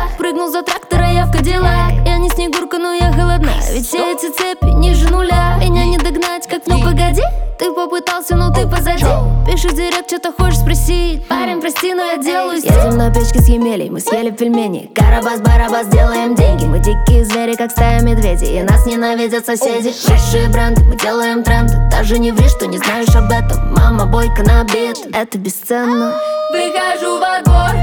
Прыгнул за трактор, а я в Кадиллак. Я не Снегурка, но я голодна. Ведь все эти цепи ниже нуля. Меня не догнать, как ну погоди. Ты попытался, но ты позади. Пиши директ, что-то хочешь спросить. Парень, прости, но я делаю стиль. Едем на печке с Емелей, мы съели пельмени. Карабас-барабас, делаем деньги. Мы дикие звери, как стая медведей. И нас ненавидят соседи. Высшие бренды, мы делаем тренды. Даже не ври, что не знаешь об этом. Мама, бойка на бит, это бесценно. Выхожу во двор,